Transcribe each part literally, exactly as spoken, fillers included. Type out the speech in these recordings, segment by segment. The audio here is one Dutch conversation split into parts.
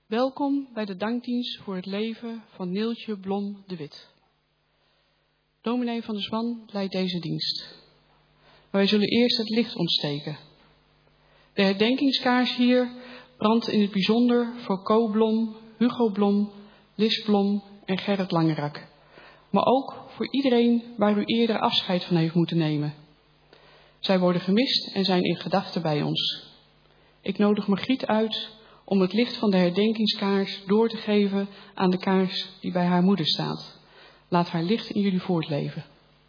Welkom bij de dankdienst voor het leven van Neeltje Blom de Wit. Dominee van der Zwan leidt deze dienst. Maar wij zullen eerst het licht ontsteken. De herdenkingskaars hier brandt in het bijzonder voor Co Blom, Hugo Blom, Lis Blom en Gerrit Langerak. Maar ook voor iedereen waar u eerder afscheid van heeft moeten nemen. Zij worden gemist en zijn in gedachten bij ons. Ik nodig Margriet uit om het licht van de herdenkingskaars door te geven aan de kaars die bij haar moeder staat. Laat haar licht in jullie voortleven.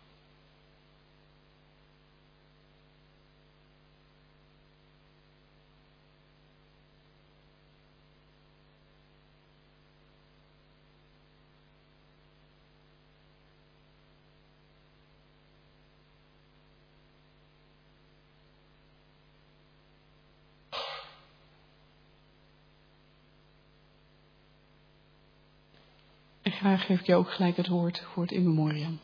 En graag geef ik jou ook gelijk het woord voor het in memoriam.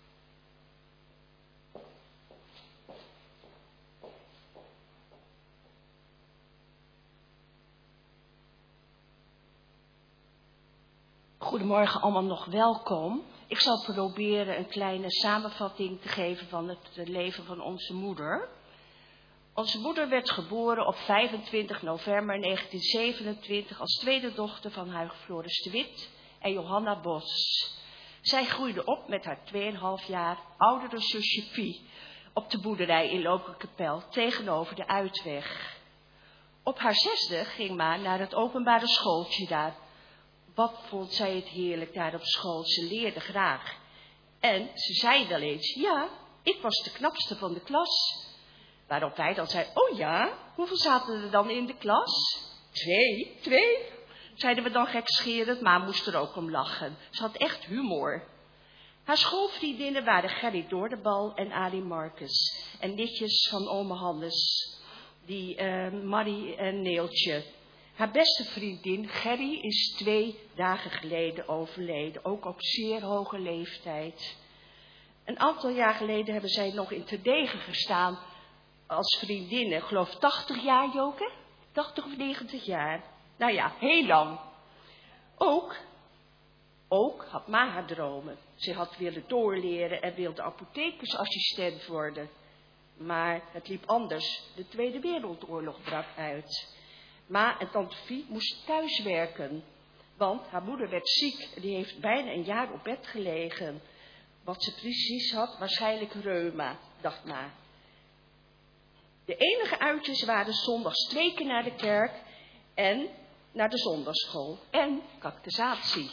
Goedemorgen allemaal, nog welkom. Ik zal proberen een kleine samenvatting te geven van het leven van onze moeder. Onze moeder werd geboren op vijfentwintig november negentien zevenentwintig als tweede dochter van Huig Floris de Wit en Johanna Bos. Zij groeide op met haar tweeënhalf jaar oudere zusje Pie op de boerderij in Lokenkapel tegenover de Uitweg. Op haar zesde ging Ma naar het openbare schooltje daar. Wat vond zij het heerlijk daar op school, ze leerde graag. En ze zei wel eens, ja, ik was de knapste van de klas. Waarop wij dan zeiden, oh ja, hoeveel zaten er dan in de klas? Twee, twee, zeiden we dan gekscherend, maar moest er ook om lachen. Ze had echt humor. Haar schoolvriendinnen waren Gerry Doordebal en Ali Marcus. En nichtjes van ome Hannes, die uh, Marie en Neeltje. Haar beste vriendin Gerry is twee dagen geleden overleden, ook op zeer hoge leeftijd. Een aantal jaar geleden hebben zij nog in Terdegen gestaan als vriendinnen. Ik geloof tachtig jaar, Joke? tachtig of negentig jaar. Nou ja, heel lang. Ook, ook had Ma haar dromen. Ze had willen doorleren en wilde apothekersassistent worden. Maar het liep anders. De Tweede Wereldoorlog brak uit. Ma en tante Fie moest thuiswerken, want haar moeder werd ziek en die heeft bijna een jaar op bed gelegen. Wat ze precies had, waarschijnlijk reuma, dacht Ma. De enige uitjes waren zondags twee keer naar de kerk en naar de zondagsschool en cactisatie.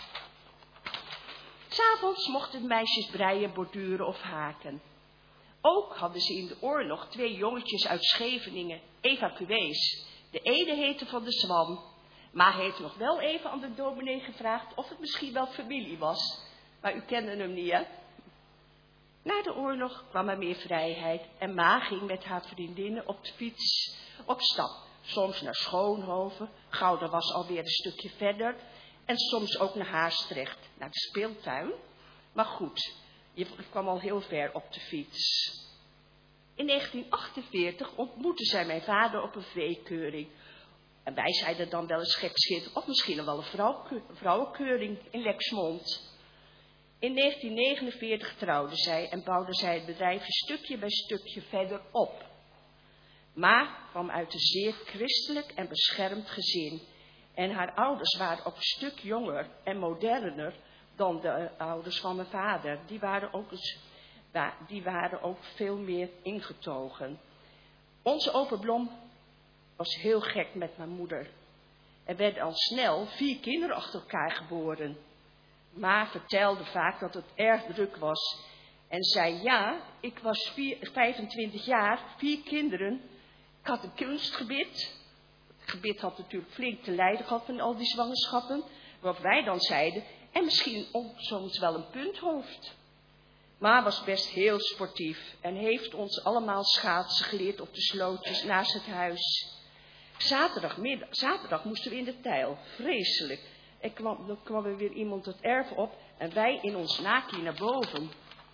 'S'avonds mochten de meisjes breien, borduren of haken. Ook hadden ze in de oorlog twee jongetjes uit Scheveningen, evacuees. De ene heette Van de Zwan. Ma heeft nog wel even aan de dominee gevraagd of het misschien wel familie was. Maar u kende hem niet, hè? Na de oorlog kwam er meer vrijheid en Ma ging met haar vriendinnen op de fiets op stap. Soms naar Schoonhoven, Gouda was alweer een stukje verder. En soms ook naar Haastrecht, naar de speeltuin. Maar goed, je kwam al heel ver op de fiets. In negentien achtenveertig ontmoette zij mijn vader op een veekeuring. En wij zeiden dan wel eens gekscherend, of misschien wel een vrouw, vrouwenkeuring in Lexmond. In negentien negenenveertig trouwde zij en bouwde zij het bedrijfje stukje bij stukje verder op. Ma kwam uit een zeer christelijk en beschermd gezin. En haar ouders waren ook een stuk jonger en moderner dan de ouders van mijn vader. Die waren ook eens... Die waren ook veel meer ingetogen. Onze opa Blom was heel gek met mijn moeder. Er werden al snel vier kinderen achter elkaar geboren. Ma vertelde vaak dat het erg druk was. En zei, ja, ik was vier, vijfentwintig jaar, vier kinderen. Ik had een kunstgebit. Het gebit had natuurlijk flink te lijden gehad van al die zwangerschappen. Waarop wij dan zeiden, en misschien ook soms wel een punthoofd. Ma was best heel sportief en heeft ons allemaal schaatsen geleerd op de slootjes naast het huis. Zaterdagmiddag, zaterdag moesten we in de Tijl, vreselijk. En kwam, dan kwam er weer iemand het erf op en wij in ons naakje naar boven.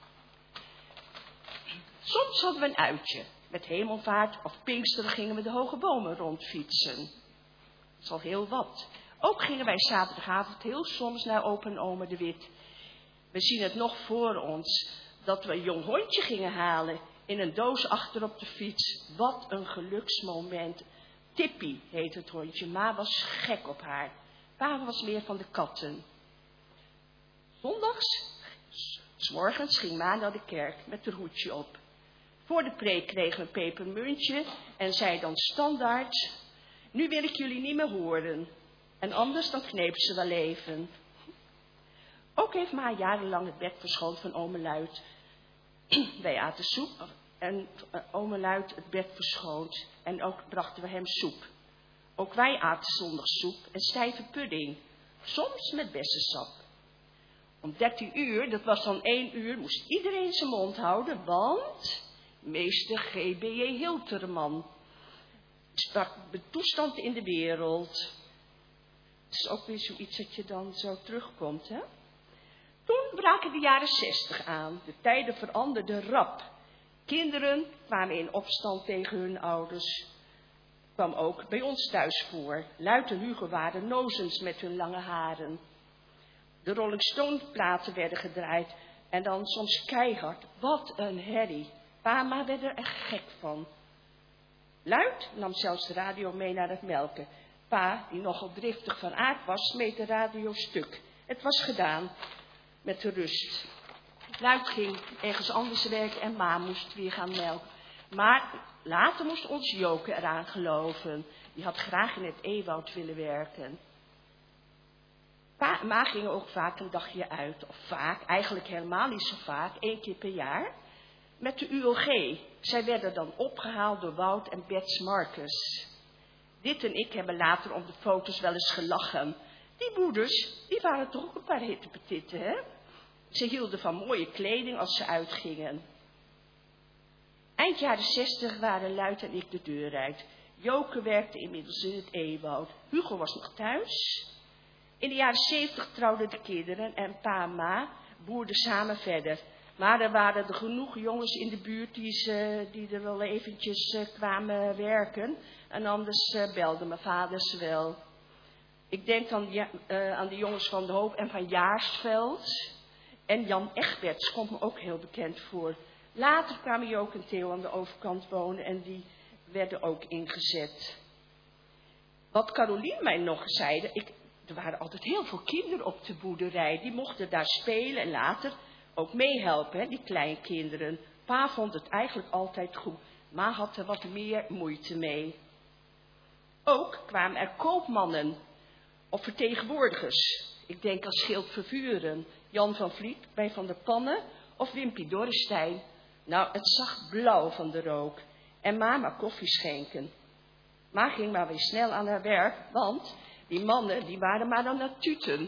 Soms hadden we een uitje. Met Hemelvaart of Pinksteren gingen we de hoge bomen rondfietsen. Dat is al heel wat. Ook gingen wij zaterdagavond heel soms naar opa en oma de Wit. We zien het nog voor ons dat we een jong hondje gingen halen in een doos achter op de fiets. Wat een geluksmoment. Tippie heet het hondje, ma was gek op haar. Pa was meer van de katten. Zondags, 's morgens, ging ma naar de kerk met haar hoedje op. Voor de preek kregen we een pepermuntje en zei dan standaard: nu wil ik jullie niet meer horen. En anders dan kneep ze wel even. Ook heeft ma jarenlang het bed verschoond van ome Luid. Wij aten soep en uh, ome Luid het bed verschoond. En ook brachten we hem soep. Ook wij aten zondagssoep en stijve pudding. Soms met bessensap. Om dertien uur, dat was dan één uur, moest iedereen zijn mond houden, want meester G B J Hilterman sprak de toestand in de wereld. Het is ook weer zoiets dat je dan zo terugkomt, hè? Toen braken de jaren zestig aan. De tijden veranderden rap. Kinderen kwamen in opstand tegen hun ouders. Kwam ook bij ons thuis voor. Luid en Hugo waren nozens met hun lange haren. De Rolling Stone platen werden gedraaid. En dan soms keihard. Wat een herrie. Pa en ma werden er echt gek van. Luid nam zelfs de radio mee naar het melken. Pa, die nogal driftig van aard was, smeet de radio stuk. Het was gedaan met de rust. Luid ging ergens anders werken en ma moest weer gaan melken. Maar later moest ons Joke eraan geloven. Die had graag in het Ewoud willen werken. Pa en ma gingen ook vaak een dagje uit. Of vaak, eigenlijk helemaal niet zo vaak, één keer per jaar. Met de U L G. Zij werden dan opgehaald door Wout en Bets Marcus. Dit en ik hebben later op de foto's wel eens gelachen. Die moeders, die waren toch ook een paar hittepetitten, hè? Ze hielden van mooie kleding als ze uitgingen. Eind jaren zestig waren Luid en ik de deur uit. Joke werkte inmiddels in het Ewoud. Hugo was nog thuis. In de jaren zeventig trouwden de kinderen en pa en ma boerden samen verder. Maar er waren er genoeg jongens in de buurt die, ze, die er wel eventjes uh, kwamen werken. En anders uh, belde mijn vader ze wel. Ik denk dan ja, uh, aan de jongens van de Hoop en van Jaarsveld. En Jan Egberts komt me ook heel bekend voor. Later kwamen Jook en Theo aan de overkant wonen en die werden ook ingezet. Wat Carolien mij nog zeide, ik, er waren altijd heel veel kinderen op de boerderij. Die mochten daar spelen en later ook meehelpen, hè, die kleinkinderen. Pa vond het eigenlijk altijd goed, maar had er wat meer moeite mee. Ook kwamen er koopmannen of vertegenwoordigers. Ik denk aan Schild Vervuren, Jan van Vliet bij Van der Pannen of Wimpy Dorrestein. Nou, het zag blauw van de rook. En ma maar koffie schenken. Ma ging maar weer snel aan haar werk, want die mannen die waren maar aan het tuten.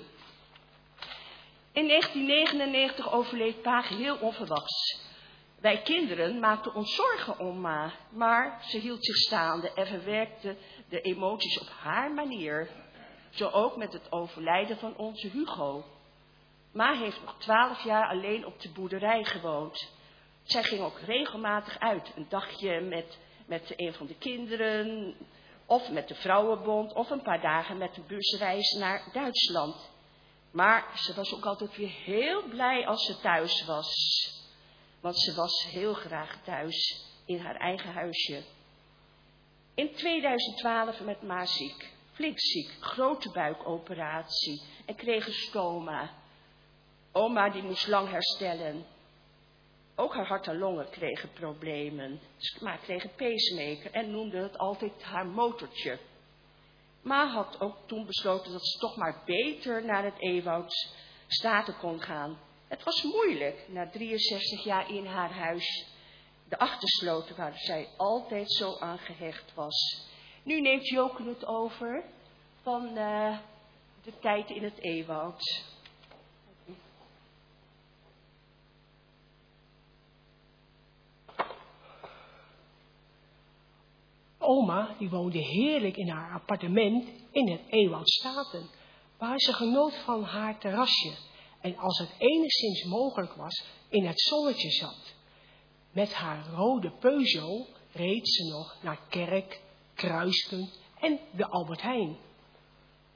In negentien negenennegentig overleed pa geheel onverwachts. Wij kinderen maakten ons zorgen om ma, maar ze hield zich staande en verwerkte de emoties op haar manier. Zo ook met het overlijden van onze Hugo. Ma heeft nog twaalf jaar alleen op de boerderij gewoond. Zij ging ook regelmatig uit, een dagje met, met een van de kinderen, of met de vrouwenbond, of een paar dagen met een busreis naar Duitsland. Maar ze was ook altijd weer heel blij als ze thuis was. Want ze was heel graag thuis in haar eigen huisje. In tweeduizend twaalf werd ma ziek, flink ziek, grote buikoperatie en kreeg een stoma. Oma die moest lang herstellen. Ook haar hart en longen kregen problemen. Ma kreeg een pacemaker en noemde het altijd haar motortje. Ma had ook toen besloten dat ze toch maar beter naar het Ewoud Staten kon gaan. Het was moeilijk, na drieënzestig jaar in haar huis. De Achtersloten waar zij altijd zo aan gehecht was. Nu neemt Joke het over van uh, de tijd in het Ewoud. Oma die woonde heerlijk in haar appartement in het Ewoud Staten, waar ze genoot van haar terrasje en als het enigszins mogelijk was in het zonnetje zat. Met haar rode Peugeot reed ze nog naar Kerk, Kruispunt en de Albert Heijn.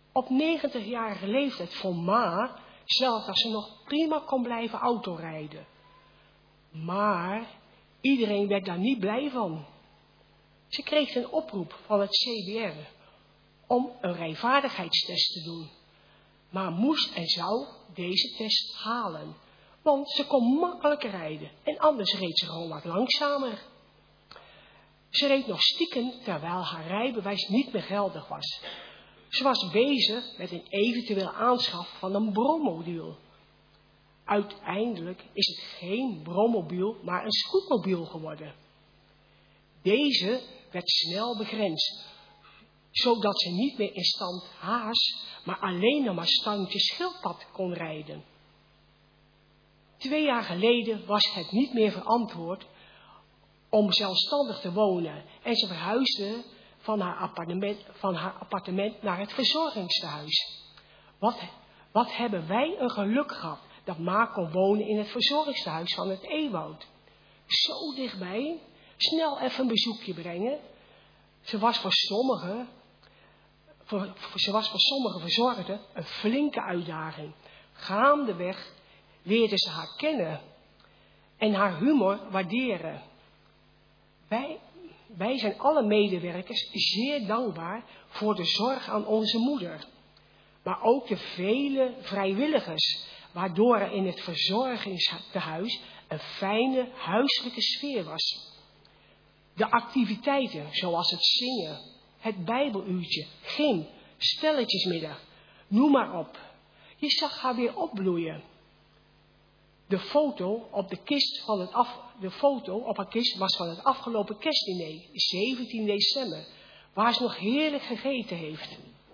Op negentigjarige leeftijd voor Ma, zelfs als ze nog prima kon blijven autorijden. Maar iedereen werd daar niet blij van. Ze kreeg een oproep van het C B R om een rijvaardigheidstest te doen. Maar moest en zou deze test halen. Want ze kon makkelijker rijden en anders reed ze gewoon wat langzamer. Ze reed nog stiekem terwijl haar rijbewijs niet meer geldig was. Ze was bezig met een eventuele aanschaf van een brommobiel. Uiteindelijk is het geen brommobiel, maar een scootmobiel geworden. Deze werd snel begrensd, zodat ze niet meer in stand haas, maar alleen nog maar standje schildpad kon rijden. Twee jaar geleden was het niet meer verantwoord om zelfstandig te wonen en ze verhuisde van haar appartement, van haar appartement naar het verzorgingstehuis. Wat, wat hebben wij een geluk gehad dat Ma kon wonen in het verzorgingstehuis van het Ewoud. Zo dichtbij, snel even een bezoekje brengen. Ze was voor sommigen, voor, ze was voor sommige verzorgden een flinke uitdaging. Gaandeweg leerde ze haar kennen en haar humor waarderen. Wij, wij zijn alle medewerkers zeer dankbaar voor de zorg aan onze moeder. Maar ook de vele vrijwilligers, waardoor er in het verzorgingstehuis een fijne huiselijke sfeer was. De activiteiten, zoals het zingen, het bijbeluurtje, gym, spelletjesmiddag, noem maar op. Je zag haar weer opbloeien. De foto op de kist van het af, de foto op haar kist was van het afgelopen kerstdiner, zeventien december, waar ze nog heerlijk gegeten heeft.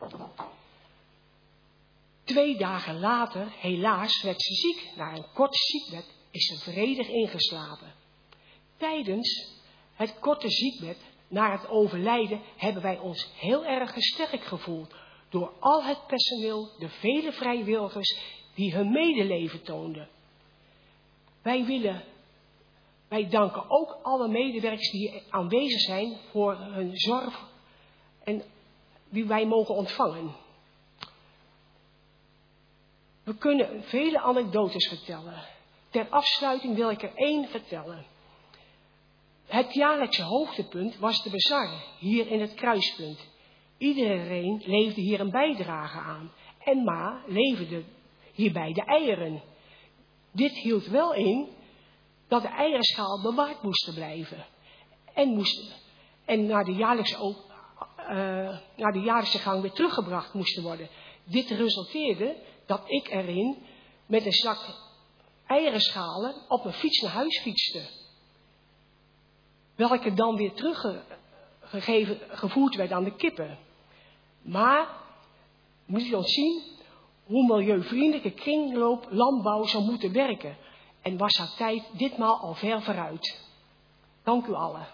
Twee dagen later, helaas, werd ze ziek. Na een kort ziekbed is ze vredig ingeslapen. Tijdens het korte ziekbed, na het overlijden, hebben wij ons heel erg sterk gevoeld door al het personeel, de vele vrijwilligers die hun medeleven toonden. Wij willen, wij danken ook alle medewerkers die hier aanwezig zijn voor hun zorg en die wij mogen ontvangen. We kunnen vele anekdotes vertellen. Ter afsluiting wil ik er één vertellen. Het jaarlijkse hoogtepunt was de bazar hier in het kruispunt. Iedereen leefde hier een bijdrage aan. En Ma leverde hierbij de eieren. Dit hield wel in dat de eierschaal bewaard moest blijven. En, moest, en naar, de jaarlijkse, uh, naar de jaarlijkse gang weer teruggebracht moesten worden. Dit resulteerde dat ik erin met een zak eierenschalen op mijn fiets naar huis fietste. Welke dan weer teruggegeven, gevoerd werd aan de kippen. Maar, moet je ons zien hoe milieuvriendelijke kringloop landbouw zou moeten werken. En was haar tijd ditmaal al ver vooruit. Dank u allen.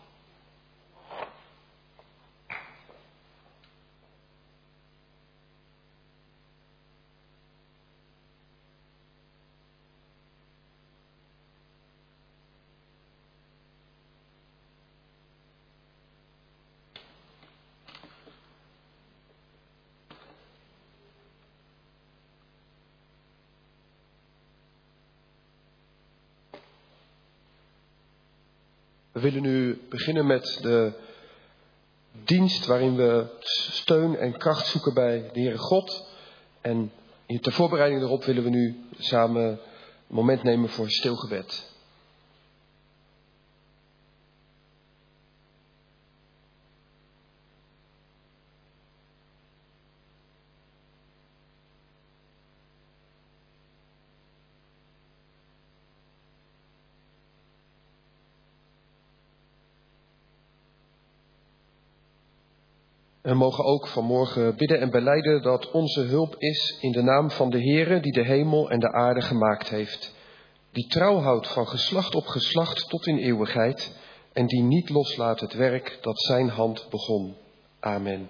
We willen nu beginnen met de dienst waarin we steun en kracht zoeken bij de Heere God. En ter voorbereiding daarop willen we nu samen een moment nemen voor stilgebed. We mogen ook vanmorgen bidden en belijden dat onze hulp is in de naam van de Heere die de hemel en de aarde gemaakt heeft. Die trouw houdt van geslacht op geslacht tot in eeuwigheid en die niet loslaat het werk dat zijn hand begon. Amen.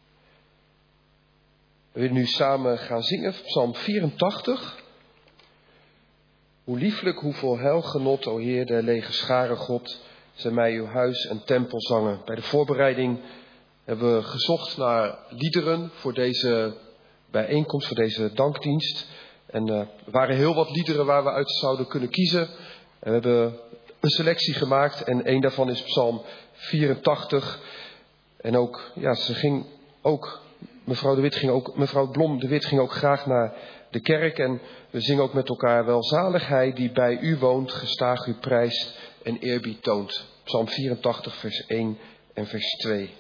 We willen nu samen gaan zingen, Psalm vierentachtig. Hoe lieflijk, hoe vol heilgenot, o Heer, de lege schare God, zijn mij uw huis en tempel zangen. Bij de voorbereiding hebben we gezocht naar liederen voor deze bijeenkomst, voor deze dankdienst. En uh, er waren heel wat liederen waar we uit zouden kunnen kiezen. En we hebben een selectie gemaakt en een daarvan is Psalm vierentachtig. En ook, ja, ze ging ook, mevrouw de Wit ging ook, mevrouw Blom de Wit ging ook graag naar de kerk. En we zingen ook met elkaar: welzalig hij die bij u woont, gestaag u prijst en eerbied toont. Psalm vierentachtig, vers één en vers twee.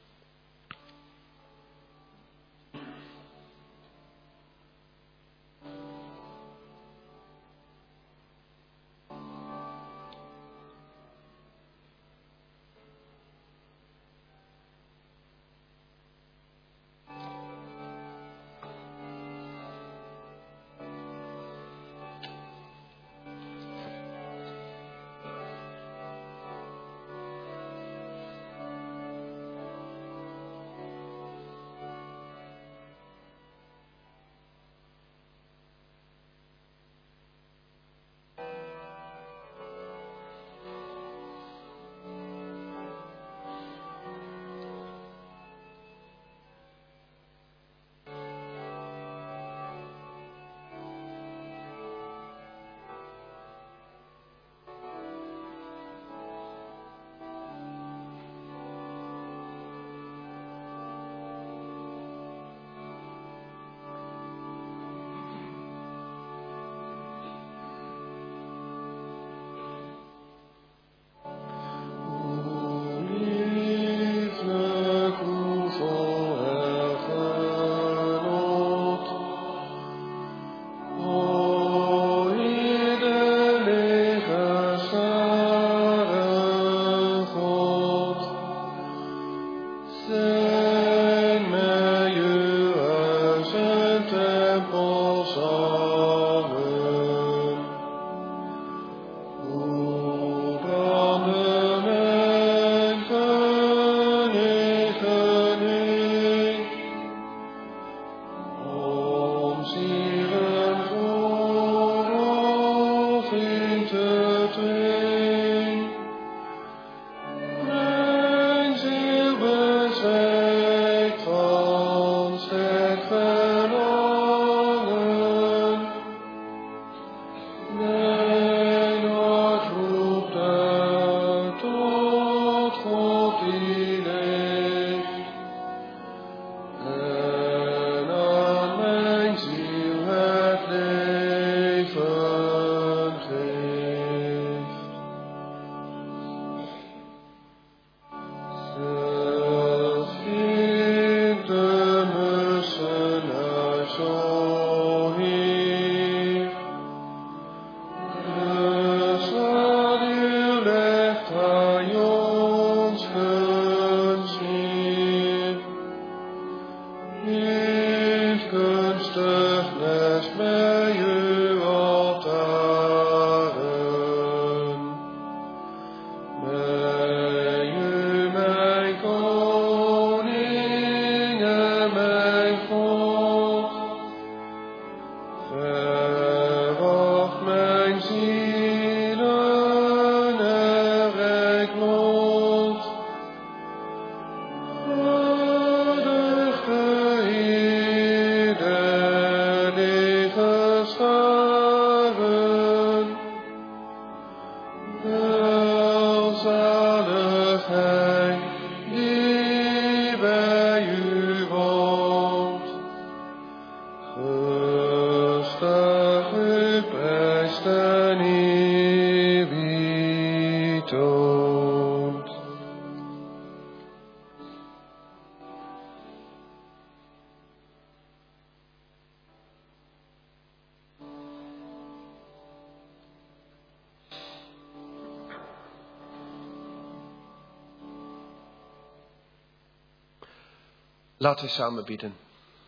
Laten we samen bidden.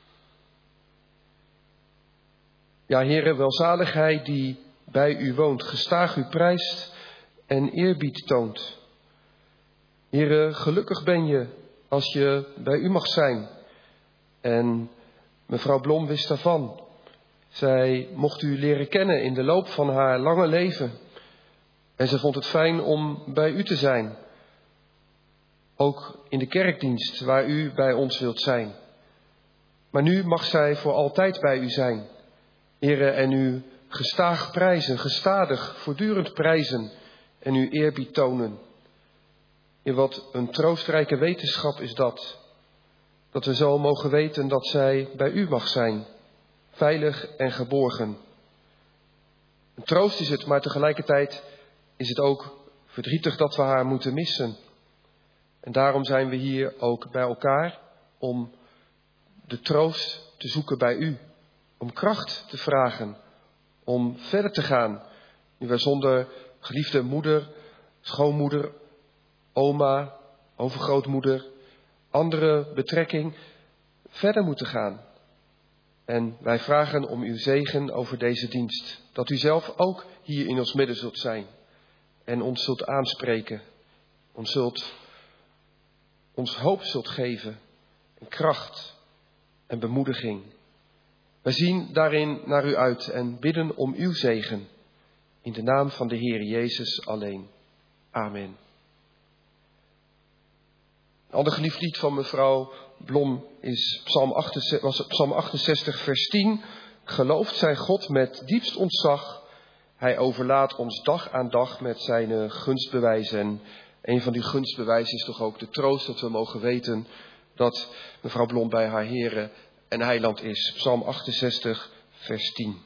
Ja, Heere, welzalig hij die bij u woont, gestaag u prijst en eerbied toont. Heere, gelukkig ben je als je bij u mag zijn. En mevrouw Blom wist daarvan. Zij mocht u leren kennen in de loop van haar lange leven. En ze vond het fijn om bij u te zijn. Ook in de kerkdienst waar u bij ons wilt zijn. Maar nu mag zij voor altijd bij u zijn. Here, en u gestaag prijzen, gestadig, voortdurend prijzen en u eerbied tonen. In wat een troostrijke wetenschap is dat. Dat we zo mogen weten dat zij bij u mag zijn. Veilig en geborgen. Een troost is het, maar tegelijkertijd is het ook verdrietig dat we haar moeten missen. En daarom zijn we hier ook bij elkaar om de troost te zoeken bij u. Om kracht te vragen. Om verder te gaan. Nu wij zonder geliefde moeder, schoonmoeder, oma, overgrootmoeder, andere betrekking verder moeten gaan. En wij vragen om uw zegen over deze dienst. Dat u zelf ook hier in ons midden zult zijn. En ons zult aanspreken. Ons, zult, ons hoop zult geven. En kracht en bemoediging. Wij zien daarin naar u uit en bidden om uw zegen. In de naam van de Heer Jezus alleen. Amen. Een ander geliefd lied van mevrouw Blom is Psalm achtenzestig, was Psalm achtenzestig vers tien. Gelooft zij God met diepst ontzag. Hij overlaat ons dag aan dag met zijn gunstbewijzen. En een van die gunstbewijzen is toch ook de troost dat we mogen weten dat mevrouw Blom bij haar Heere en Heiland is. Psalm achtenzestig vers tien.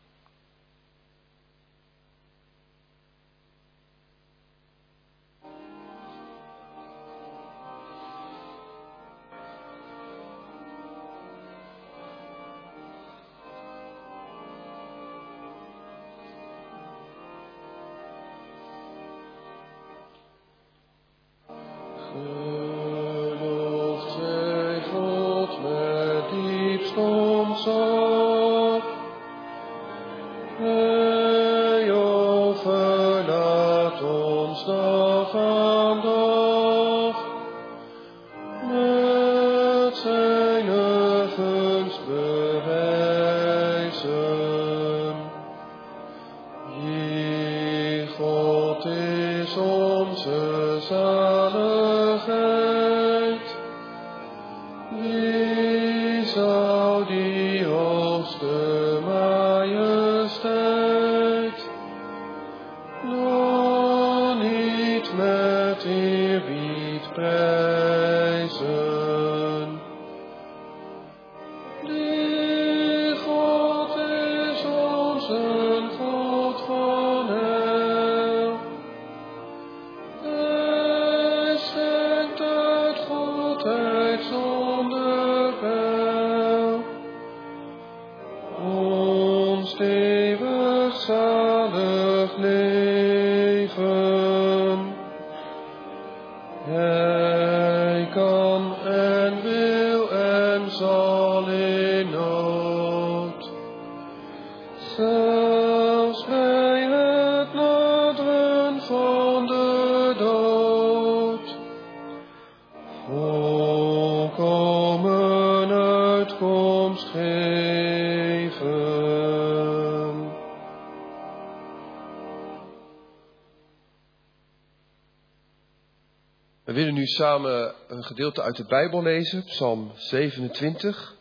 We willen nu samen een gedeelte uit de Bijbel lezen, Psalm zevenentwintig.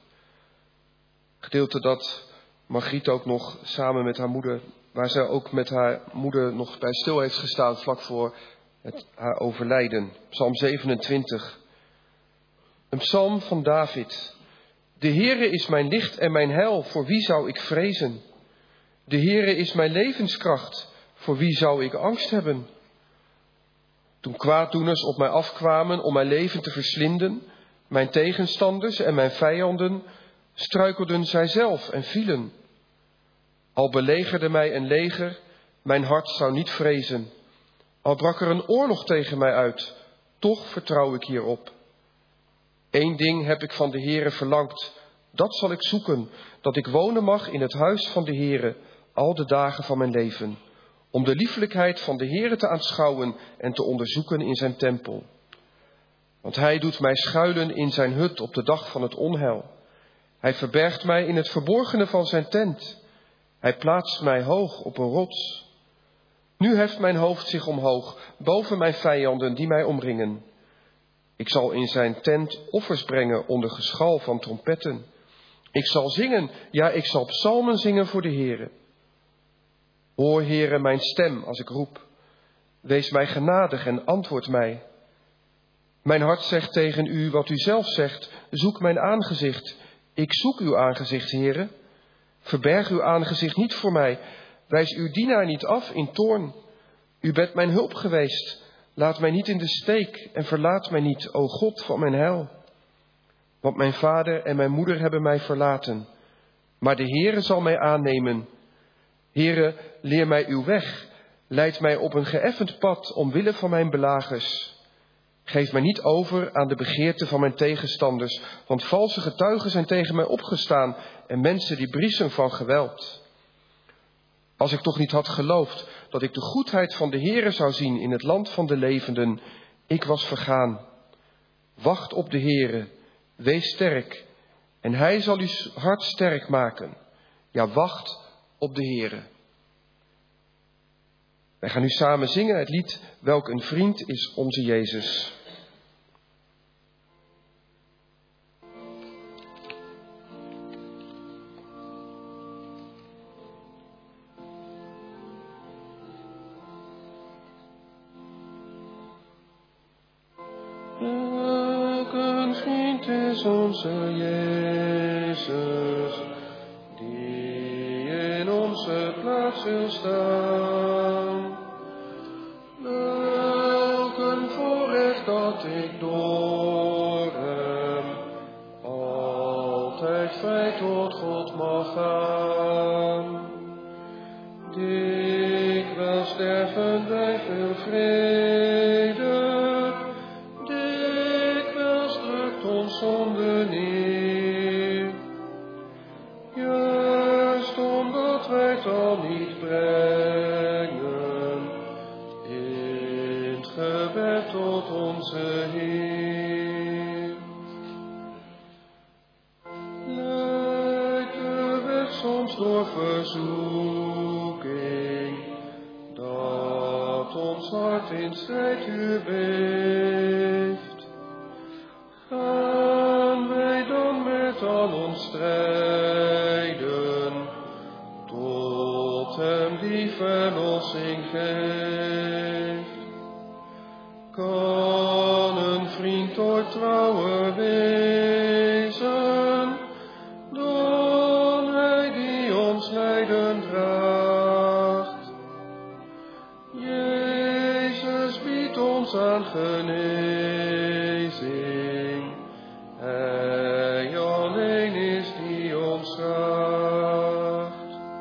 Gedeelte dat Margriet ook nog samen met haar moeder, waar zij ook met haar moeder nog bij stil heeft gestaan vlak voor het, haar overlijden. Psalm zevenentwintig. Een psalm van David. De Heere is mijn licht en mijn heil, voor wie zou ik vrezen? De Heere is mijn levenskracht, voor wie zou ik angst hebben? Toen kwaaddoeners op mij afkwamen om mijn leven te verslinden, mijn tegenstanders en mijn vijanden, struikelden zij zelf en vielen. Al belegerde mij een leger, mijn hart zou niet vrezen. Al brak er een oorlog tegen mij uit, toch vertrouw ik hierop. Eén ding heb ik van de Heere verlangd, dat zal ik zoeken, dat ik wonen mag in het huis van de Heere al de dagen van mijn leven, om de liefelijkheid van de Heere te aanschouwen en te onderzoeken in zijn tempel. Want hij doet mij schuilen in zijn hut op de dag van het onheil. Hij verbergt mij in het verborgene van zijn tent. Hij plaatst mij hoog op een rots. Nu heft mijn hoofd zich omhoog, boven mijn vijanden die mij omringen. Ik zal in zijn tent offers brengen onder geschal van trompetten. Ik zal zingen, ja, ik zal psalmen zingen voor de Heere. Hoor, Heere, mijn stem als ik roep. Wees mij genadig en antwoord mij. Mijn hart zegt tegen u wat u zelf zegt. Zoek mijn aangezicht. Ik zoek uw aangezicht, Heere. Verberg uw aangezicht niet voor mij. Wijs uw dienaar niet af in toorn. U bent mijn hulp geweest. Laat mij niet in de steek en verlaat mij niet, o God van mijn heil. Want mijn vader en mijn moeder hebben mij verlaten. Maar de Heere zal mij aannemen. Heere, leer mij uw weg. Leid mij op een geëffend pad omwille van mijn belagers. Geef mij niet over aan de begeerte van mijn tegenstanders, want valse getuigen zijn tegen mij opgestaan en mensen die briezen van geweld. Als ik toch niet had geloofd dat ik de goedheid van de Heere zou zien in het land van de levenden, ik was vergaan. Wacht op de Heere, wees sterk en hij zal uw hart sterk maken. Ja, wacht op de Heere. Wij gaan nu samen zingen het lied Welk een vriend is onze Jezus. Welk een vriend is onze Jezus, die in onze plaats wil staan. Welk een voorrecht dat ik door hem altijd vrij tot God mag gaan. Dikwijls sterven wij veel vrede, dikwijls drukt ons zonde neer. Juist omdat wij het al niet brengen in het gebed tot onze Heer. Leidt de weg soms door verzoeking, dat ons hart in strijduur beeft. Gaan wij dan met al ons strijden tot hem die verlossing geeft. Kan een vriend ooit trouwer wezen dan hij die ons lijden draagt? Jezus biedt ons aan genezing, hij alleen is die ons draagt.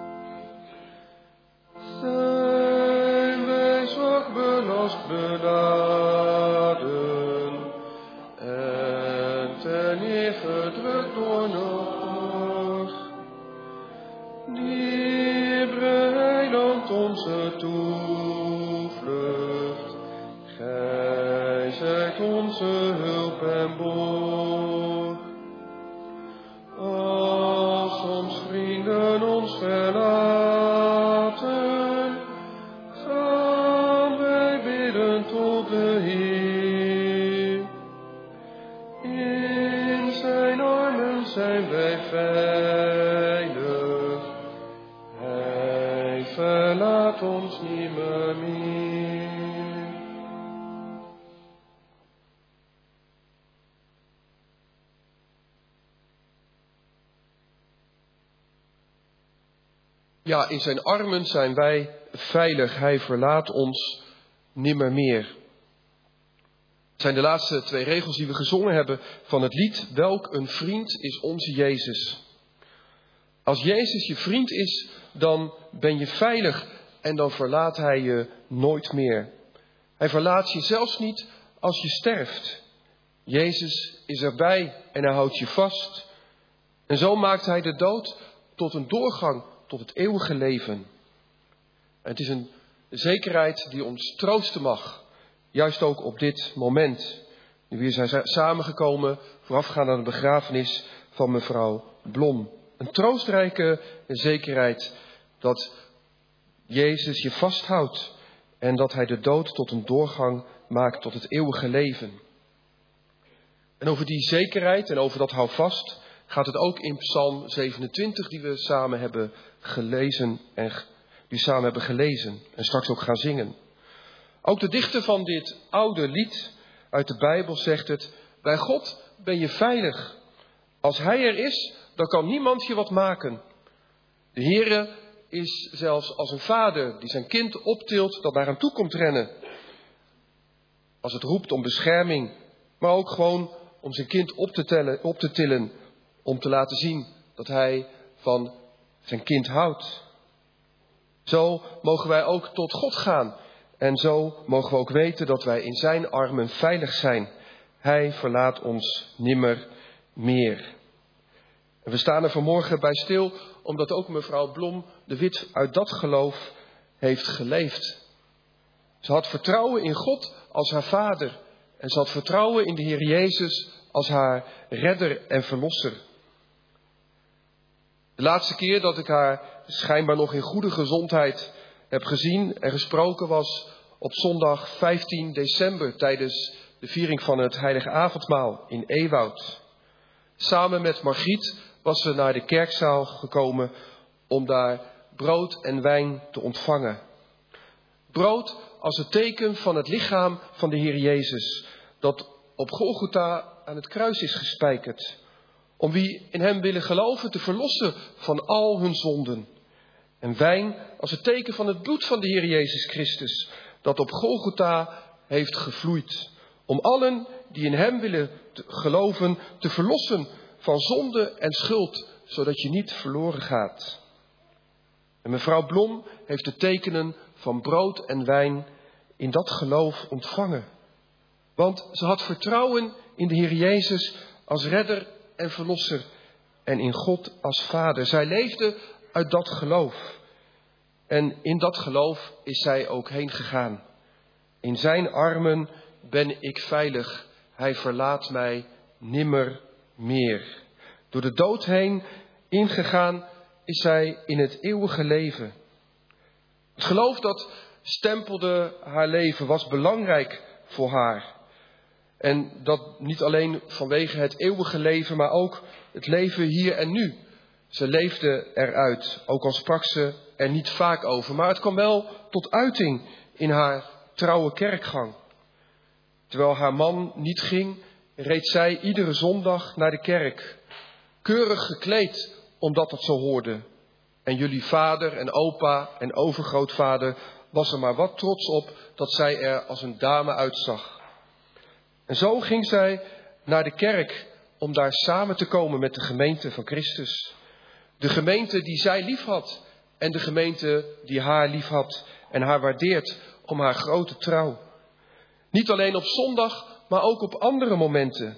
Zijn wij zwak belast beladen en ten neergedrukt door nog, lieve heiland onze toevlucht, gij zijt onze hulp en borg. Als soms vrienden ons verlaten, gaan wij bidden tot de Heer. In zijn armen zijn wij veilig, hij verlaat ons nimmer meer. Ja, in zijn armen zijn wij veilig, hij verlaat ons nimmer meer. Het zijn de laatste twee regels die we gezongen hebben van het lied Welk een vriend is onze Jezus. Als Jezus je vriend is, dan ben je veilig en dan verlaat hij je nooit meer. Hij verlaat je zelfs niet als je sterft. Jezus is erbij en hij houdt je vast. En zo maakt hij de dood tot een doorgang tot het eeuwige leven. En het is een zekerheid die ons troosten mag. Juist ook op dit moment. Nu weer zijn samengekomen voorafgaand aan de begrafenis van mevrouw Blom. Een troostrijke zekerheid dat Jezus je vasthoudt. En dat hij de dood tot een doorgang maakt tot het eeuwige leven. En over die zekerheid en over dat houvast gaat het ook in Psalm zevenentwintig, die we samen hebben gelezen en die samen hebben gelezen en straks ook gaan zingen. Ook de dichter van dit oude lied uit de Bijbel zegt het: bij God ben je veilig. Als Hij er is, dan kan niemand je wat maken. De Heere is zelfs als een vader die zijn kind optilt dat naar hem toe komt rennen. Als het roept om bescherming, maar ook gewoon om zijn kind op te, tellen, op te tillen. Om te laten zien dat hij van zijn kind houdt. Zo mogen wij ook tot God gaan. En zo mogen we ook weten dat wij in zijn armen veilig zijn. Hij verlaat ons nimmer meer. En we staan er vanmorgen bij stil, omdat ook mevrouw Blom de Wit uit dat geloof heeft geleefd. Ze had vertrouwen in God als haar vader. En ze had vertrouwen in de Heer Jezus als haar redder en verlosser. De laatste keer dat ik haar schijnbaar nog in goede gezondheid heb gezien en gesproken was op zondag vijftien december tijdens de viering van het Heilige Avondmaal in Ewoud. Samen met Margriet was ze naar de kerkzaal gekomen om daar brood en wijn te ontvangen. Brood als het teken van het lichaam van de Heer Jezus, dat op Golgotha aan het kruis is gespijkerd. Om wie in hem willen geloven te verlossen van al hun zonden. En wijn als het teken van het bloed van de Heer Jezus Christus, dat op Golgotha heeft gevloeid. Om allen die in hem willen te geloven te verlossen van zonde en schuld, zodat je niet verloren gaat. En mevrouw Blom heeft de tekenen van brood en wijn in dat geloof ontvangen. Want ze had vertrouwen in de Heer Jezus als redder en verlosser en in God als vader. Zij leefde uit dat geloof. En in dat geloof is zij ook heen gegaan. In zijn armen ben ik veilig. Hij verlaat mij nimmer meer. Door de dood heen ingegaan is zij in het eeuwige leven. Het geloof dat stempelde haar leven, was belangrijk voor haar. En dat niet alleen vanwege het eeuwige leven, maar ook het leven hier en nu. Ze leefde eruit, ook al sprak ze er niet vaak over. Maar het kwam wel tot uiting in haar trouwe kerkgang. Terwijl haar man niet ging, reed zij iedere zondag naar de kerk. Keurig gekleed, omdat het zo hoorde. En jullie vader en opa en overgrootvader was er maar wat trots op dat zij er als een dame uitzag. En zo ging zij naar de kerk om daar samen te komen met de gemeente van Christus. De gemeente die zij lief had en de gemeente die haar lief had en haar waardeert om haar grote trouw. Niet alleen op zondag, maar ook op andere momenten.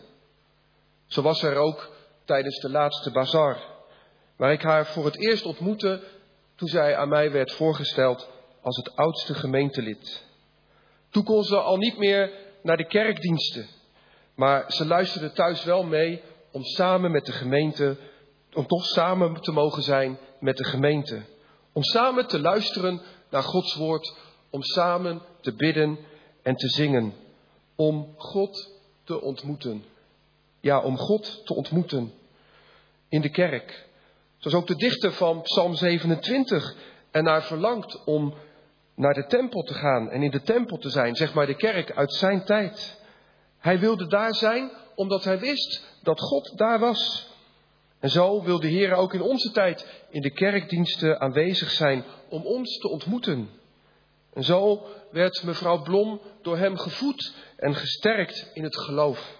Zo was er ook tijdens de laatste bazar, waar ik haar voor het eerst ontmoette toen zij aan mij werd voorgesteld als het oudste gemeentelid. Toen kon ze al niet meer naar de kerkdiensten, maar ze luisterde thuis wel mee om samen met de gemeente, om toch samen te mogen zijn met de gemeente. Om samen te luisteren naar Gods woord, om samen te bidden en te zingen. Om God te ontmoeten. Ja, om God te ontmoeten in de kerk. Zoals ook de dichter van Psalm zevenentwintig ernaar verlangt om naar de tempel te gaan en in de tempel te zijn, zeg maar de kerk uit zijn tijd. Hij wilde daar zijn omdat hij wist dat God daar was. En zo wil de Heer ook in onze tijd in de kerkdiensten aanwezig zijn om ons te ontmoeten. En zo werd mevrouw Blom door hem gevoed en gesterkt in het geloof.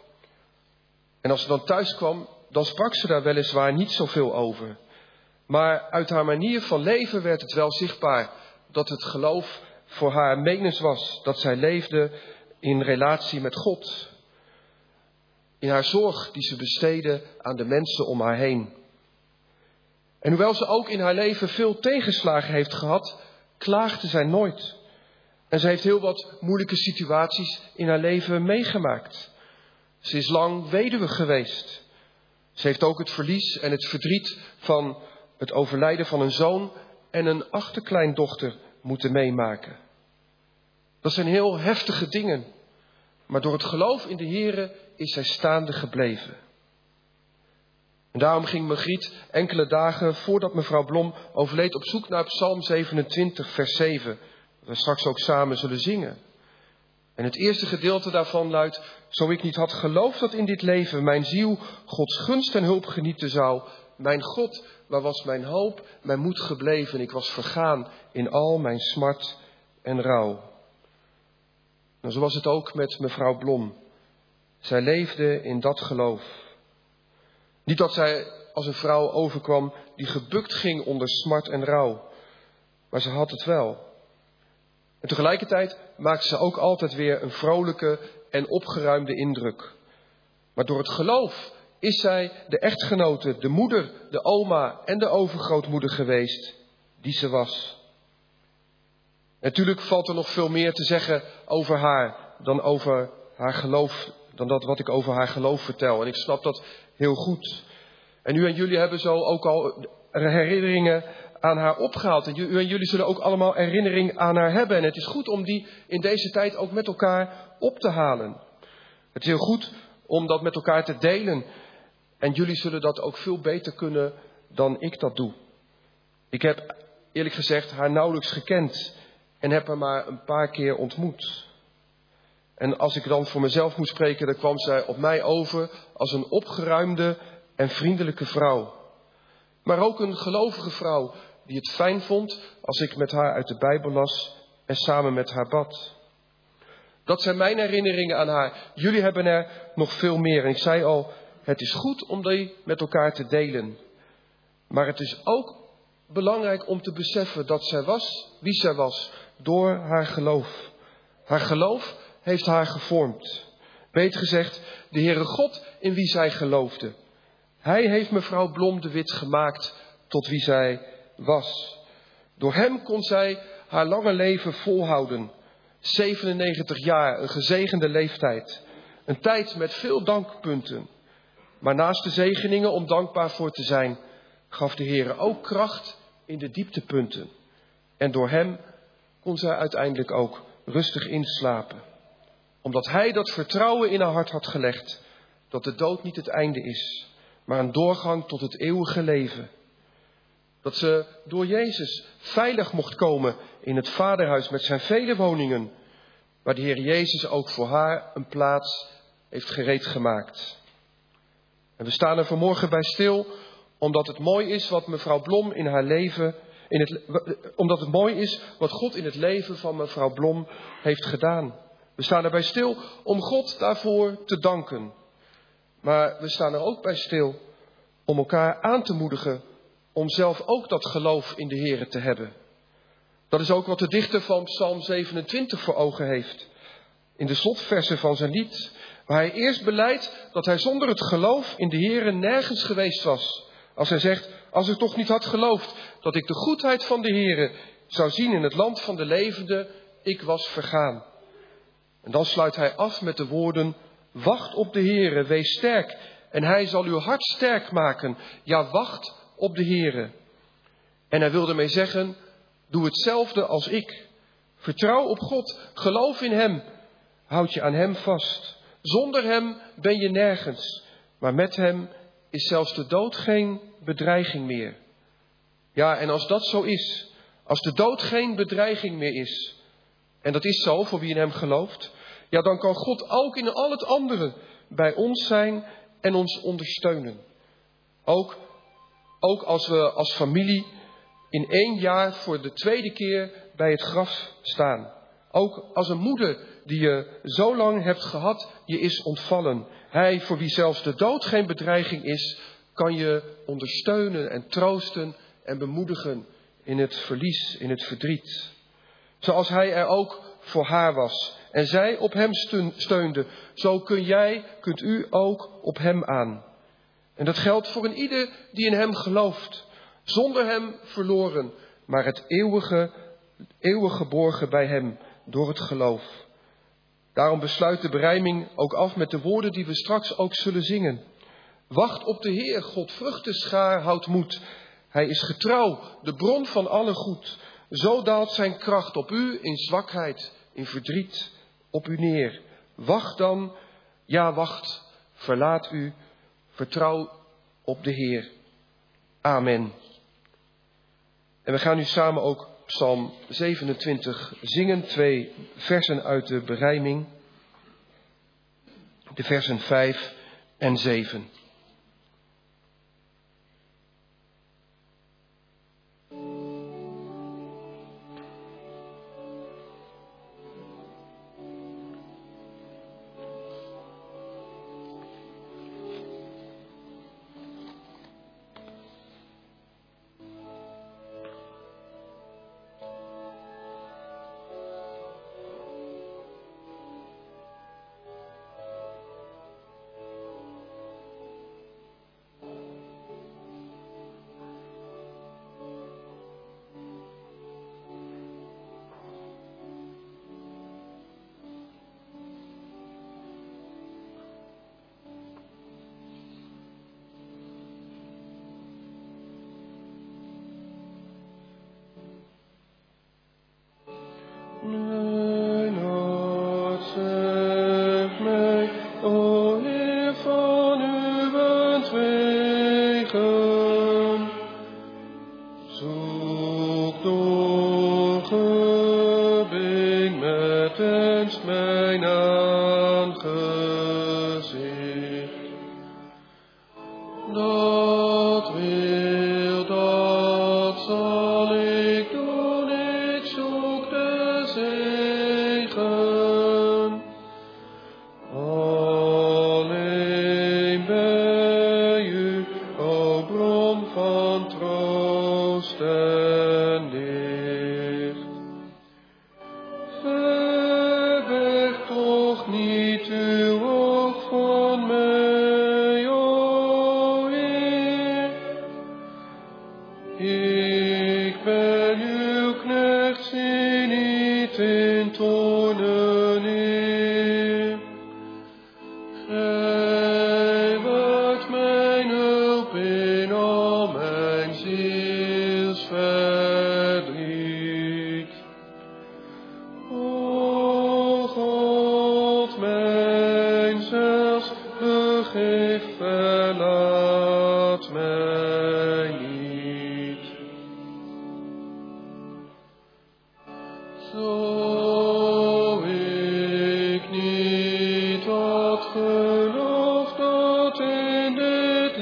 En als ze dan thuis kwam, dan sprak ze daar weliswaar niet zoveel over. Maar uit haar manier van leven werd het wel zichtbaar dat het geloof voor haar menens was. Dat zij leefde in relatie met God. In haar zorg die ze besteedde aan de mensen om haar heen. En hoewel ze ook in haar leven veel tegenslagen heeft gehad, klaagde zij nooit. En ze heeft heel wat moeilijke situaties in haar leven meegemaakt. Ze is lang weduwe geweest. Ze heeft ook het verlies en het verdriet van het overlijden van een zoon en een achterkleindochter moeten meemaken. Dat zijn heel heftige dingen. Maar door het geloof in de Here is zij staande gebleven. En daarom ging Margriet enkele dagen voordat mevrouw Blom overleed op zoek naar Psalm zevenentwintig, vers zeven. Dat we straks ook samen zullen zingen. En het eerste gedeelte daarvan luidt: zo ik niet had geloofd dat in dit leven mijn ziel Gods gunst en hulp genieten zou. Mijn God, waar was mijn hoop, mijn moed gebleven? Ik was vergaan in al mijn smart en rouw. Nou, zo was het ook met mevrouw Blom. Zij leefde in dat geloof. Niet dat zij als een vrouw overkwam die gebukt ging onder smart en rouw. Maar ze had het wel. En tegelijkertijd maakte ze ook altijd weer een vrolijke en opgeruimde indruk. Maar door het geloof is zij de echtgenote, de moeder, de oma en de overgrootmoeder geweest die ze was. Natuurlijk valt er nog veel meer te zeggen over haar dan over haar geloof, dan dat wat ik over haar geloof vertel. En ik snap dat heel goed. En u en jullie hebben zo ook al herinneringen aan haar opgehaald. En u en jullie zullen ook allemaal herinnering aan haar hebben. En het is goed om die in deze tijd ook met elkaar op te halen. Het is heel goed om dat met elkaar te delen. En jullie zullen dat ook veel beter kunnen dan ik dat doe. Ik heb eerlijk gezegd haar nauwelijks gekend en heb haar maar een paar keer ontmoet. En als ik dan voor mezelf moet spreken, dan kwam zij op mij over als een opgeruimde en vriendelijke vrouw. Maar ook een gelovige vrouw die het fijn vond als ik met haar uit de Bijbel las en samen met haar bad. Dat zijn mijn herinneringen aan haar. Jullie hebben er nog veel meer. En ik zei al, het is goed om die met elkaar te delen. Maar het is ook belangrijk om te beseffen dat zij was wie zij was door haar geloof. Haar geloof heeft haar gevormd. Beter gezegd, de Heere God in wie zij geloofde. Hij heeft mevrouw Blom de Wit gemaakt tot wie zij was. Door hem kon zij haar lange leven volhouden. zevenennegentig jaar, een gezegende leeftijd. Een tijd met veel dankpunten. Maar naast de zegeningen om dankbaar voor te zijn, gaf de Heere ook kracht in de dieptepunten. En door hem kon zij uiteindelijk ook rustig inslapen. Omdat hij dat vertrouwen in haar hart had gelegd, dat de dood niet het einde is, maar een doorgang tot het eeuwige leven. Dat ze door Jezus veilig mocht komen in het Vaderhuis met zijn vele woningen, waar de Heer Jezus ook voor haar een plaats heeft gereed gemaakt. En we staan er vanmorgen bij stil, omdat het mooi is wat mevrouw Blom in haar leven, in het, omdat het mooi is wat God in het leven van mevrouw Blom heeft gedaan. We staan erbij stil om God daarvoor te danken. Maar we staan er ook bij stil om elkaar aan te moedigen om zelf ook dat geloof in de Heere te hebben. Dat is ook wat de dichter van Psalm zevenentwintig voor ogen heeft. In de slotversen van zijn lied, waar hij eerst belijdt dat hij zonder het geloof in de Heere nergens geweest was. Als hij zegt, als ik toch niet had geloofd dat ik de goedheid van de Heere zou zien in het land van de levenden, ik was vergaan. En dan sluit hij af met de woorden, wacht op de Heere, wees sterk en hij zal uw hart sterk maken. Ja, wacht op de Heere. En hij wilde mee zeggen, doe hetzelfde als ik. Vertrouw op God, geloof in hem, houd je aan hem vast. Zonder hem ben je nergens, maar met hem is zelfs de dood geen bedreiging meer. Ja, en als dat zo is, als de dood geen bedreiging meer is, en dat is zo voor wie in hem gelooft, ja, dan kan God ook in al het andere bij ons zijn en ons ondersteunen. Ook, ook als we als familie in één jaar voor de tweede keer bij het graf staan. Ook als een moeder die je zo lang hebt gehad, je is ontvallen. Hij, voor wie zelfs de dood geen bedreiging is, kan je ondersteunen en troosten en bemoedigen in het verlies, in het verdriet. Zoals hij er ook voor haar was en zij op hem steunde, zo kun jij, kunt u ook op hem aan. En dat geldt voor een ieder die in hem gelooft, zonder hem verloren, maar het eeuwige, eeuwig geborgen bij hem door het geloof. Daarom besluit de berijming ook af met de woorden die we straks ook zullen zingen. Wacht op de Heer, Godvruchtig schaar, houd moed. Hij is getrouw, de bron van alle goed. Zo daalt zijn kracht op u in zwakheid, in verdriet, op u neer. Wacht dan, ja wacht, verlaat u, vertrouw op de Heer. Amen. En we gaan nu samen ook Psalm zevenentwintig zingen, twee versen uit de berijming, de versen vijf en zeven. Mijn hart zegt mij, o Heer, van uwentwegen. Zoek door gebing met ernst mijn aangezicht. Dat wil, dat zal ik doen, ik zoek de zegen. Alleen bij u, o bron van troost en licht. Verberg toch niet uw oog van mij, o Heer. Ik ben uw knecht, zie niet in toornen neer. Gij waart mijn hulp in al mijn zielsverdriet. O God, mijn zelfs begeef, verlaat mij niet. Zo ik niet had geloofd dat in dit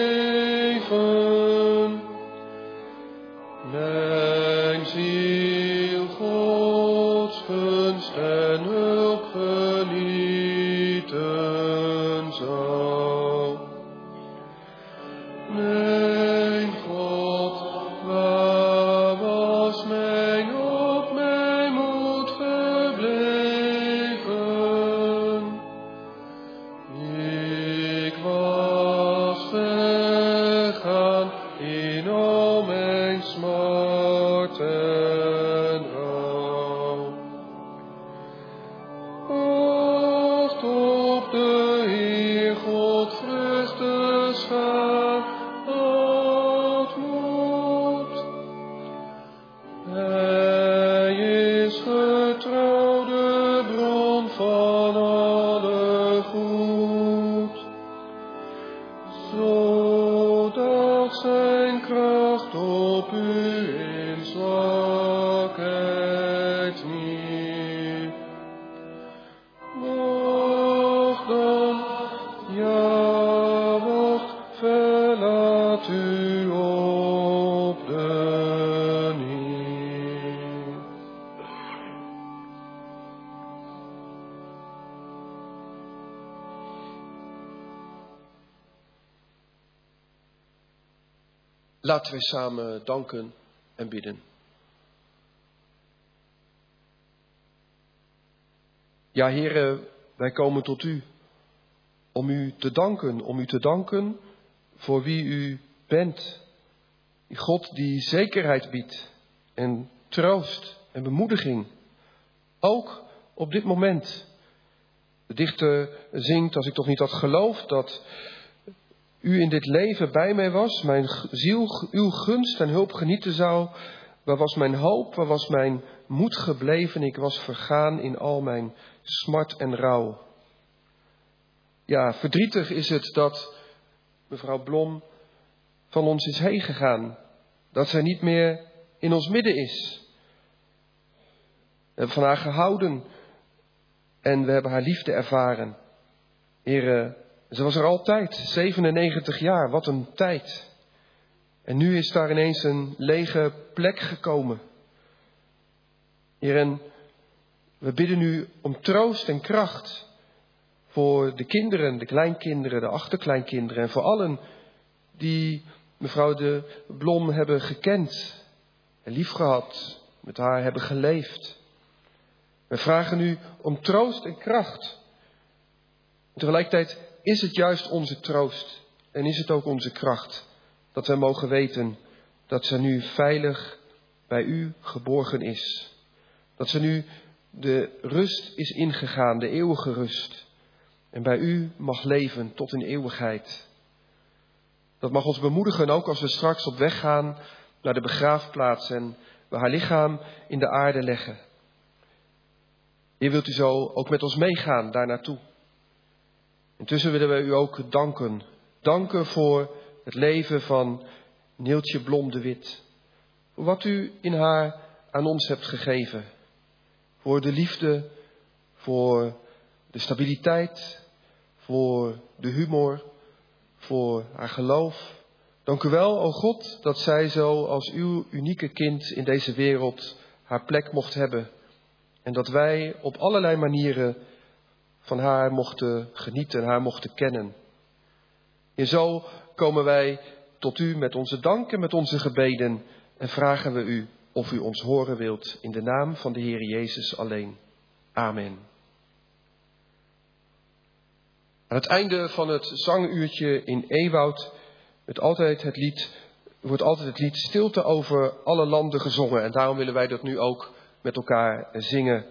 leven mijn ziel Gods gunst en hulp genieten zou. Mijn God, waar was mijn hoop, mijn moed gebleven? Ik was vergaan in al mijn smart en rouw. Wacht op de Heer, God vrucht de schaar, houd moed. Hij is getrouw, de bron van alle goed. Zodat zijn kracht op u in zwakheid niet. Wacht dan, ja wacht, verlaat u op de niet. Laten we samen danken en bidden. Ja, Heere, wij komen tot u om u te danken, om u te danken voor wie u bent. Die God die zekerheid biedt en troost en bemoediging. Ook op dit moment. De dichter zingt, als ik toch niet had geloofd dat u in dit leven bij mij was, mijn ziel uw gunst en hulp genieten zou. Waar was mijn hoop, waar was mijn moed gebleven? Ik was vergaan in al mijn smart en rouw. Ja, verdrietig is het dat mevrouw Blom van ons is heen gegaan. Dat zij niet meer in ons midden is. We hebben van haar gehouden en we hebben haar liefde ervaren. Heere, ze was er altijd, zevenennegentig jaar, wat een tijd. En nu is daar ineens een lege plek gekomen. Heer, en we bidden u om troost en kracht voor de kinderen, de kleinkinderen, de achterkleinkinderen en voor allen die mevrouw de Blom hebben gekend en liefgehad, met haar hebben geleefd. We vragen u om troost en kracht. En tegelijkertijd is het juist onze troost en is het ook onze kracht dat wij mogen weten dat ze nu veilig bij u geborgen is. Dat ze nu de rust is ingegaan, de eeuwige rust. En bij u mag leven tot in eeuwigheid. Dat mag ons bemoedigen, ook als we straks op weg gaan naar de begraafplaats en we haar lichaam in de aarde leggen. Heer, wilt u zo ook met ons meegaan daar naartoe. Intussen willen we u ook danken. Danken voor het leven van Neeltje Blom de Wit. Voor wat u in haar aan ons hebt gegeven. Voor de liefde, voor de stabiliteit, voor de humor, voor haar geloof. Dank u wel, o God, dat zij zo als uw unieke kind in deze wereld haar plek mocht hebben. En dat wij op allerlei manieren van haar mochten genieten, haar mochten kennen. En zo komen wij tot u met onze dank en met onze gebeden en vragen we u of u ons horen wilt in de naam van de Heer Jezus alleen. Amen. Aan het einde van het zanguurtje in Ewoud wordt altijd het lied, wordt altijd het lied Stilte over alle landen gezongen. En daarom willen wij dat nu ook met elkaar zingen.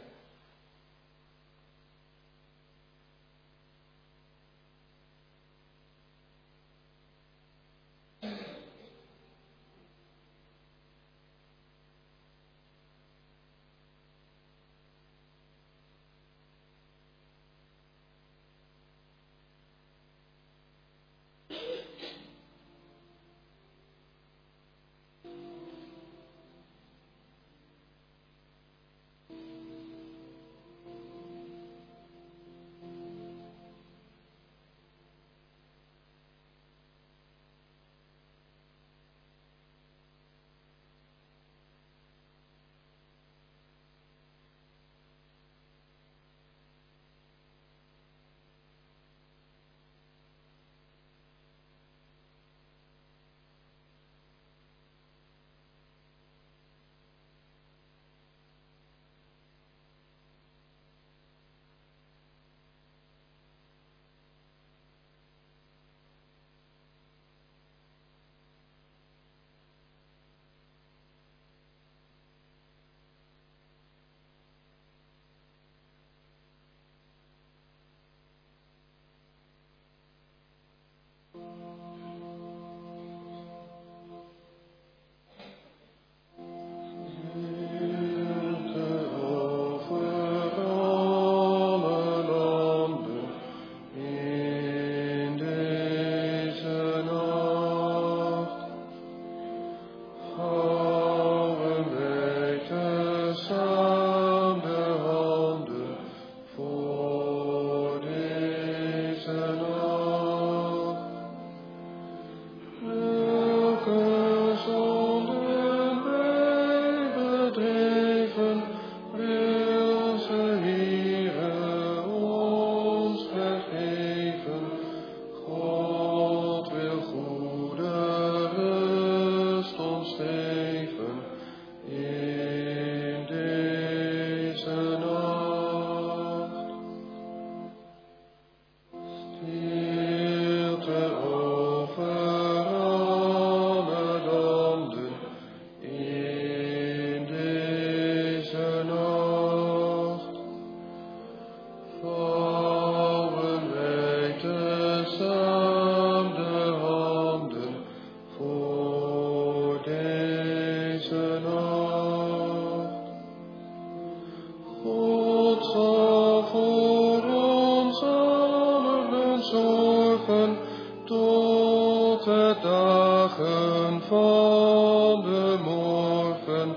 dagen van de morgen,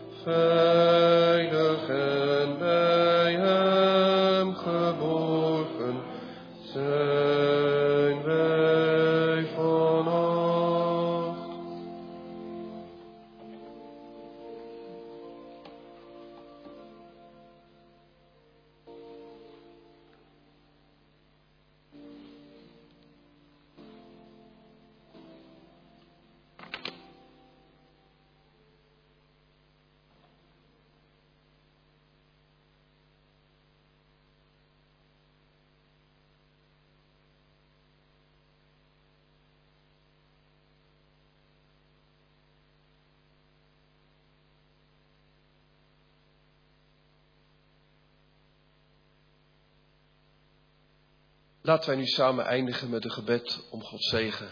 veilig en bij hem geborgen, zijn wij vannacht. Laten wij nu samen eindigen met een gebed om Gods zegen.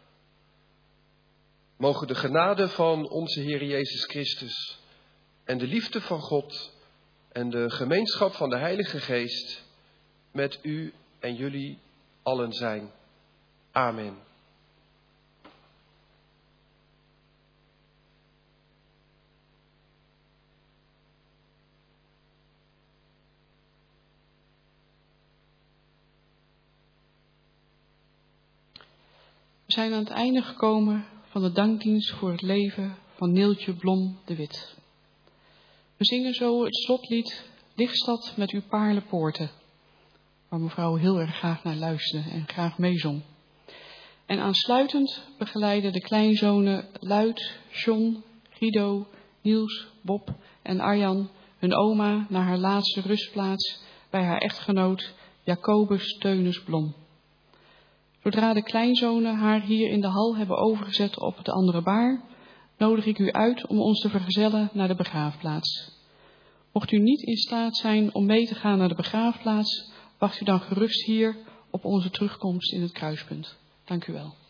Mogen de genade van onze Heer Jezus Christus en de liefde van God en de gemeenschap van de Heilige Geest met u en jullie allen zijn. Amen. We zijn aan het einde gekomen van de dankdienst voor het leven van Neeltje Blom de Wit. We zingen zo het slotlied Lichtstad met uw paarlenpoorten, waar mevrouw heel erg graag naar luisterde en graag meezong. En aansluitend begeleiden de kleinzonen Luid, John, Guido, Niels, Bob en Arjan hun oma naar haar laatste rustplaats bij haar echtgenoot Jacobus Teunus Blom. Zodra de kleinzonen haar hier in de hal hebben overgezet op de andere baar, nodig ik u uit om ons te vergezellen naar de begraafplaats. Mocht u niet in staat zijn om mee te gaan naar de begraafplaats, wacht u dan gerust hier op onze terugkomst in het kruispunt. Dank u wel.